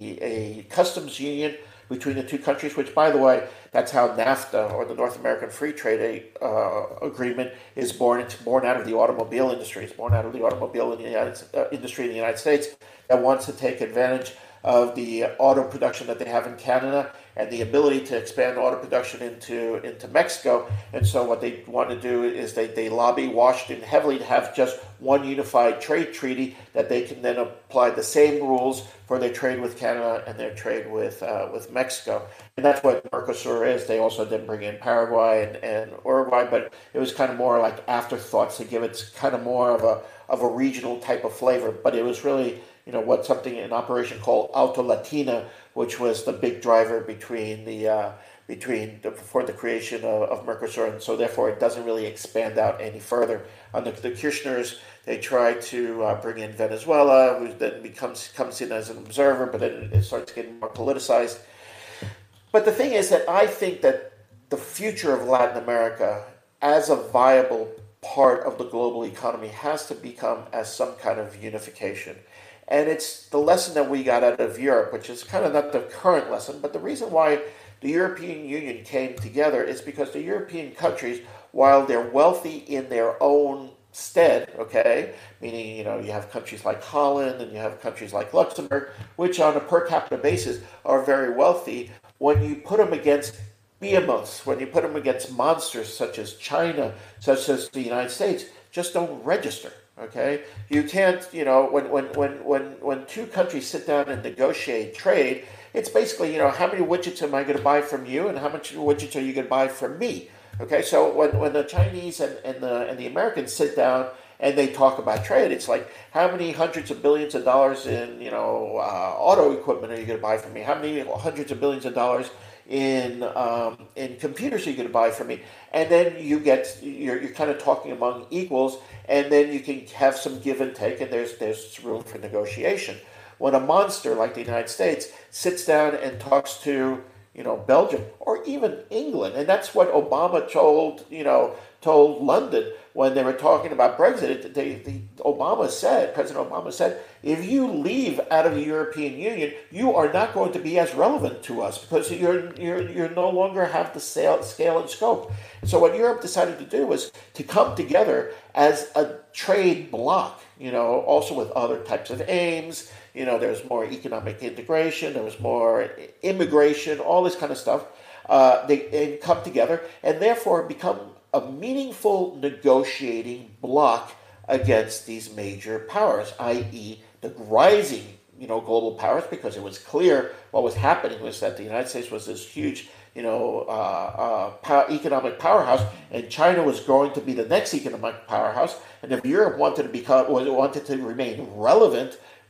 a customs union between the two countries. Which, by the way, that's how NAFTA, or the North American Free Trade uh, Agreement, is born. It's born out of the automobile industry. It's born out of the automobile in the United, uh, industry in the United States that wants to take advantage of the auto production that they have in Canada and the ability to expand auto production into, into Mexico. And so what they want to do is they, they lobby Washington heavily to have just one unified trade treaty that they can then apply the same rules for their trade with Canada and their trade with uh, with Mexico. And that's what Mercosur is. They also didn't bring in Paraguay and, and Uruguay, but it was kind of more like afterthoughts to give it kind of more of a of a regional type of flavor. But it was really you know, what something, an operation called Alto Latina, which was the big driver between the, uh, between, the, for the creation of, of Mercosur, and so therefore it doesn't really expand out any further. On the, the Kirchners, they try to uh, bring in Venezuela, who then becomes, comes in as an observer, but then it starts getting more politicized. But the thing is that I think that the future of Latin America as a viable part of the global economy has to become as some kind of unification. And it's the lesson that we got out of Europe, which is kind of not the current lesson, but the reason why the European Union came together is because the European countries, while they're wealthy in their own stead, okay, meaning, you know, you have countries like Holland and you have countries like Luxembourg, which on a per capita basis are very wealthy, when you put them against behemoths, when you put them against monsters such as China, such as the United States, just don't register. Okay, you can't, you know, when when when when when two countries sit down and negotiate trade, it's basically, you know, how many widgets am I going to buy from you, and how much widgets are you going to buy from me? Okay, so when, when the Chinese and, and the and the Americans sit down and they talk about trade, it's like, how many hundreds of billions of dollars in, you know, uh, auto equipment are you going to buy from me? How many hundreds of billions of dollars in um, in computers are you going to buy from me? And then you get, you're, you're kind of talking among equals, and then you can have some give and take, and there's there's room for negotiation. When a monster like the United States sits down and talks to, you know, Belgium or even England, and that's what Obama told, you know, told London when they were talking about Brexit. They, the, Obama said, President Obama said, if you leave out of the European Union, you are not going to be as relevant to us because you're you're you no longer have the scale, scale and scope. And so what Europe decided to do was to come together as a trade bloc, you know, also with other types of aims. You know, there's more economic integration, there was more immigration, all this kind of stuff. Uh, they, they come together and therefore become a meaningful negotiating bloc against these major powers, that is the rising, you know, global powers, because it was clear what was happening was that the United States was this huge, you know, uh, uh, power, economic powerhouse, and China was going to be the next economic powerhouse. And if Europe wanted to become, wanted to remain relevant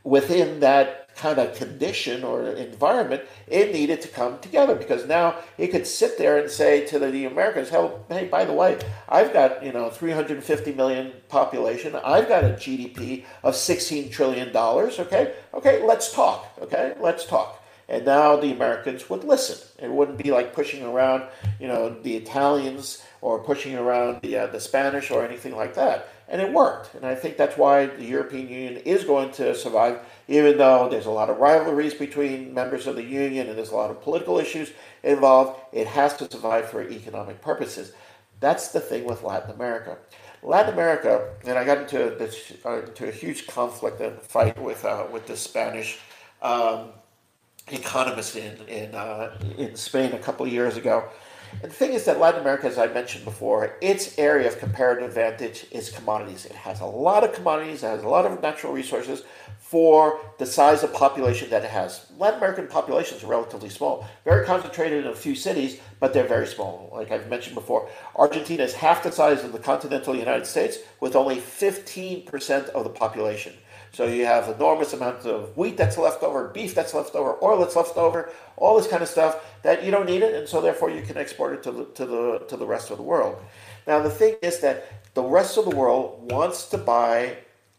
within that kind of condition or environment, it needed to come together, because now it could sit there and say to the, the Americans, hey, by the way, I've got, you know, three hundred fifty million population. I've got a G D P of sixteen trillion dollars. Okay. Okay. Let's talk. Okay. Let's talk. And now the Americans would listen. It wouldn't be like pushing around, you know, the Italians or pushing around the uh, the Spanish or anything like that. And it worked. And I think that's why the European Union is going to survive, even though there's a lot of rivalries between members of the Union and there's a lot of political issues involved. It has to survive for economic purposes. That's the thing with Latin America. Latin America, and I got into this uh, into a huge conflict and fight with uh, with the Spanish um, economist in in uh, in Spain a couple of years ago. And the thing is that Latin America, as I mentioned before, its area of comparative advantage is commodities. It has a lot of commodities, it has a lot of natural resources for the size of population that it has. Latin American populations are relatively small, very concentrated in a few cities, but they're very small. Like I've mentioned before, Argentina is half the size of the continental United States with only fifteen percent of the population. So you have enormous amounts of wheat that's left over, beef that's left over, oil that's left over, all this kind of stuff that you don't need it, and so therefore you can export it to the to the to the rest of the world. Now the thing is that the rest of the world wants to buy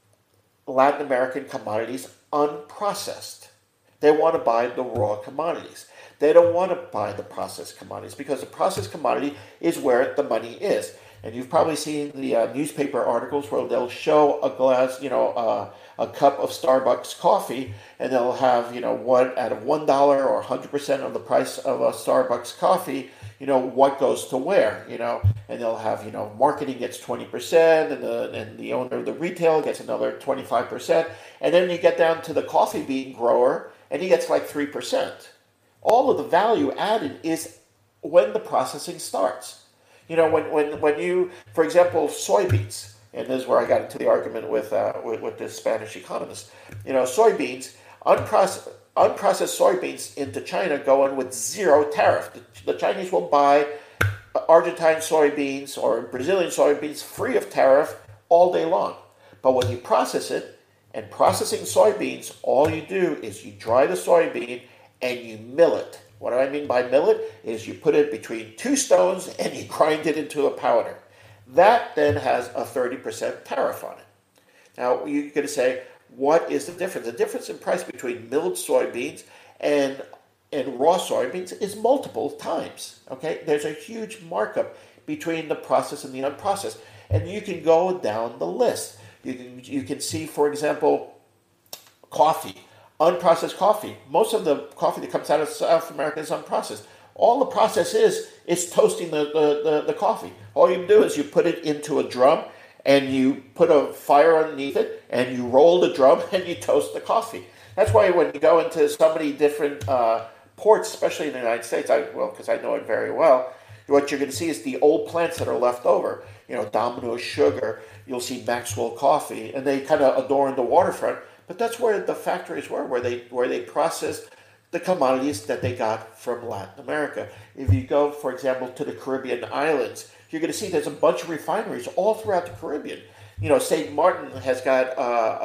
Latin American commodities unprocessed. They want to buy the raw commodities. They don't want to buy the processed commodities, because the processed commodity is where the money is. And you've probably seen the uh, newspaper articles where they'll show a glass, you know, uh, a cup of Starbucks coffee, and they'll have, you know, one out of one dollar or one hundred percent of the price of a Starbucks coffee, you know, what goes to where, you know, and they'll have, you know, marketing gets twenty percent, and the and the owner of the retail gets another twenty-five percent, and then you get down to the coffee bean grower, and he gets like three percent. All of the value added is when the processing starts. You know, when, when, when you, for example, soybeans, and this is where I got into the argument with, uh, with, with this Spanish economist. You know, soybeans, unprocessed, unprocessed soybeans into China go in with zero tariff. The, the Chinese will buy Argentine soybeans or Brazilian soybeans free of tariff all day long. But when you process it, and processing soybeans, all you do is you dry the soybean and you mill it. What do I mean by mill it? Is you put it between two stones and you grind it into a powder. That then has a thirty percent tariff on it. Now, you're going to say, what is the difference? The difference in price between milled soybeans and, and raw soybeans is multiple times. Okay, there's a huge markup between the processed and the unprocessed. And you can go down the list. You can, you can see, for example, coffee. Unprocessed coffee. Most of the coffee that comes out of South America is unprocessed. All the process is is toasting the, the, the, the coffee. All you do is you put it into a drum and you put a fire underneath it and you roll the drum and you toast the coffee. That's why when you go into so many different uh, ports, especially in the United States, I well, because I know it very well, what you're going to see is the old plants that are left over. You know, Domino's Sugar, you'll see Maxwell Coffee, and they kind of adorn the waterfront. But that's where the factories were, where they where they processed the commodities that they got from Latin America. If you go, for example, to the Caribbean islands, you're going to see there's a bunch of refineries all throughout the Caribbean. You know, Saint Martin has got uh,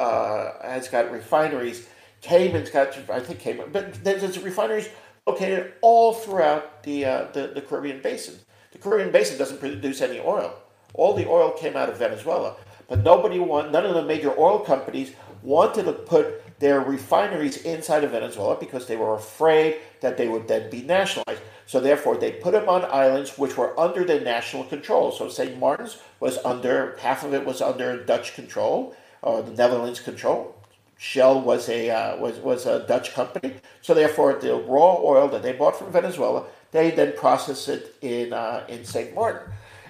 uh, has got refineries. Cayman's got, I think Cayman, but there's refineries located all throughout the, uh, the the Caribbean basin. The Caribbean basin doesn't produce any oil. All the oil came out of Venezuela, but nobody want none of the major oil companies wanted to put their refineries inside of Venezuela because they were afraid that they would then be nationalized. So therefore, they put them on islands which were under their national control. So Saint Martin's was under, half of it was under Dutch control, or the Netherlands control. Shell was a uh, was was a Dutch company. So therefore, the raw oil that they bought from Venezuela, they then processed it in uh, in Saint Martin.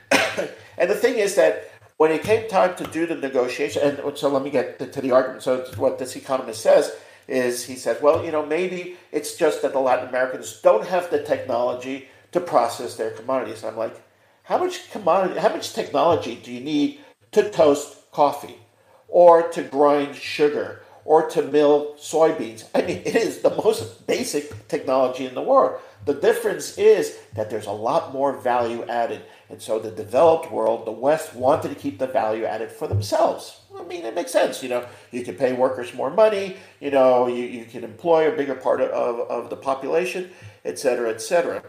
And the thing is that when it came time to do the negotiation, and so let me get to the argument. So what this economist says is, he says, well, you know, maybe it's just that the Latin Americans don't have the technology to process their commodities. I'm like, how much commodity, how much technology do you need to toast coffee, or to grind sugar, or to mill soybeans. I mean, it is the most basic technology in the world. The difference is that there's a lot more value added. And so the developed world, the West, wanted to keep the value added for themselves. I mean, it makes sense. You know, you can pay workers more money, you know, you, you can employ a bigger part of, of, of the population, et cetera, et cetera.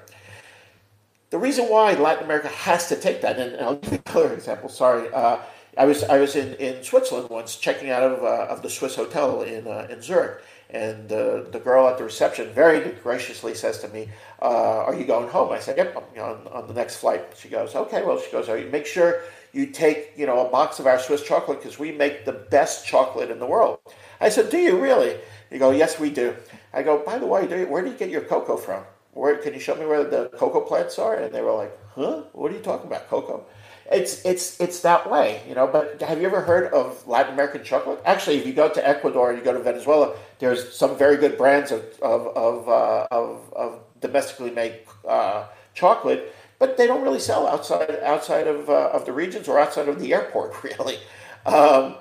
The reason why Latin America has to take that, and I'll give you another example, sorry, uh, I was I was in, in Switzerland once, checking out of uh, of the Swiss hotel in uh, in Zurich, and uh, the girl at the reception very graciously says to me, uh, "Are you going home?" I said, "Yep, I'm on, on the next flight." She goes, "Okay." Well, she goes, "Are you make sure you take you know a box of our Swiss chocolate because we make the best chocolate in the world." I said, "Do you really?" You go, "Yes, we do." I go, "By the way, do you, where do you get your cocoa from? Where can you show me where the cocoa plants are?" And they were like, "Huh? What are you talking about, cocoa?" It's it's it's that way, you know. But have you ever heard of Latin American chocolate? Actually, if you go to Ecuador and you go to Venezuela, there's some very good brands of of of uh, of, of domestically made uh, chocolate, but they don't really sell outside outside of uh, of the regions or outside of the airport, really. Um,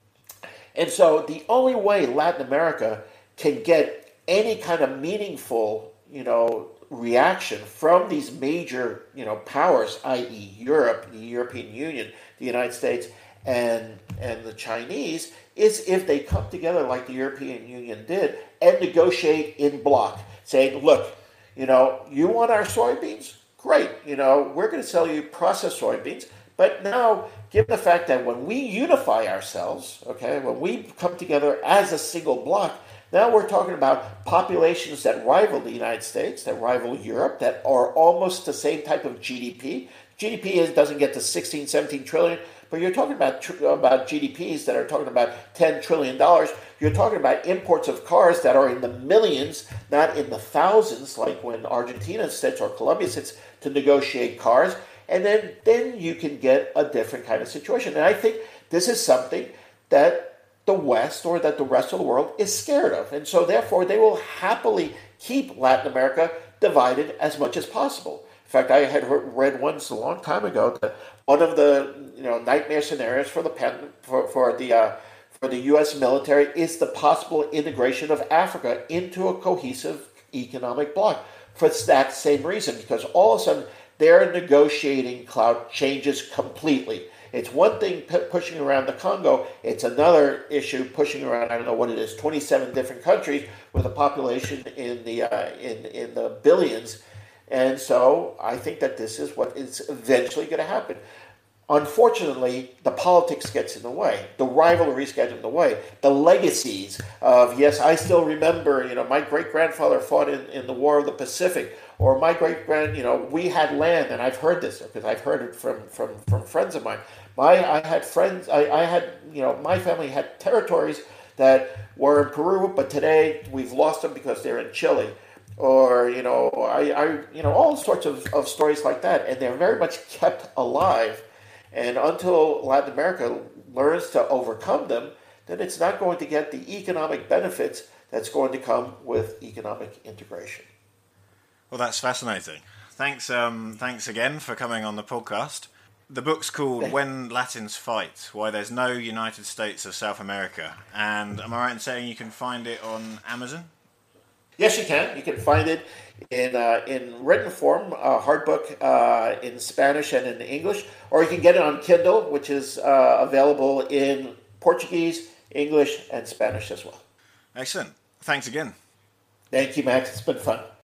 and so the only way Latin America can get any kind of meaningful, you know, reaction from these major, you know, powers, that is. Europe, the European Union, the United States, and and the Chinese, is if they come together like the European Union did and negotiate in bloc, saying, look, you know, you want our soybeans? Great. You know, we're going to sell you processed soybeans. But now, given the fact that when we unify ourselves, okay, when we come together as a single bloc, now we're talking about populations that rival the United States, that rival Europe, that are almost the same type of G D P. G D P is, doesn't get to sixteen, seventeen trillion, but you're talking about about G D Ps that are talking about ten trillion dollars. You're talking about imports of cars that are in the millions, not in the thousands, like when Argentina sits or Colombia sits to negotiate cars. And then, then you can get a different kind of situation. And I think this is something that the West or that the rest of the world is scared of. And so therefore they will happily keep Latin America divided as much as possible. In fact, I had read once a long time ago that one of the you know nightmare scenarios for the for, for the uh, for the U S military is the possible integration of Africa into a cohesive economic bloc for that same reason, because all of a sudden their negotiating clout changes completely. It's one thing p- pushing around the Congo. It's another issue pushing around, I don't know what it is, twenty-seven different countries with a population in the uh, in in the billions. And so I think that this is what is eventually going to happen. Unfortunately, the politics gets in the way. The rivalries get in the way. The legacies of, yes, I still remember, you know, my great-grandfather fought in, in the War of the Pacific, or my great-grand, you know, we had land, and I've heard this because I've heard it from, from, from friends of mine. My, I had friends, I, I had, you know, my family had territories that were in Peru, but today we've lost them because they're in Chile. Or, you know, I, I you know, all sorts of, of stories like that, and they're very much kept alive. And until Latin America learns to overcome them, then it's not going to get the economic benefits that's going to come with economic integration. Well, that's fascinating. Thanks, um, thanks again for coming on the podcast. The book's called When Latins Fight, Why There's No United States of South America. And am I right in saying you can find it on Amazon? Yes, you can. You can find it in uh, in written form, uh, hard book uh, in Spanish and in English, or you can get it on Kindle, which is uh, available in Portuguese, English, and Spanish as well. Excellent. Thanks again. Thank you, Max. It's been fun.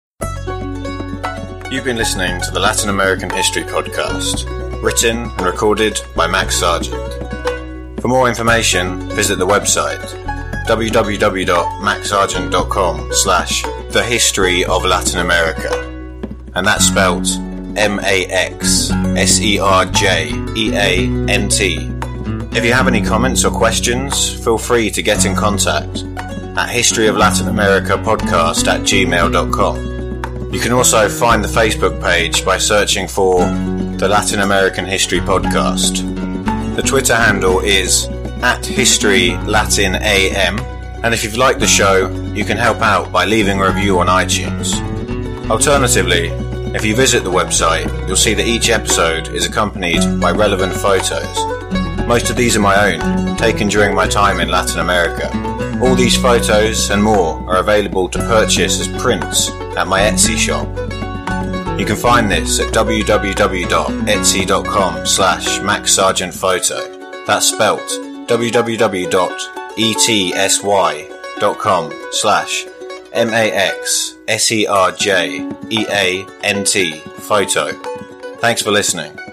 You've been listening to the Latin American History Podcast, written and recorded by Max Sargent. For more information, visit the website w w w dot max sargent dot com slash the history of Latin America, and that's spelled M A X S E R J E A N T. If you have any comments or questions, feel free to get in contact at history of latin america podcast at gmail dot com. You can also find the Facebook page by searching for the Latin American History Podcast. The Twitter handle is at History Latin A M, and if you've liked the show, you can help out by leaving a review on iTunes. Alternatively, if you visit the website, you'll see that each episode is accompanied by relevant photos. Most of these are my own, taken during my time in Latin America. All these photos and more are available to purchase as prints at my Etsy shop. You can find this at w w w dot etsy dot com slash max sergeant photo. That's spelt w w w dot etsy dot com slash M A X S E R J E A N T photo. Thanks for listening.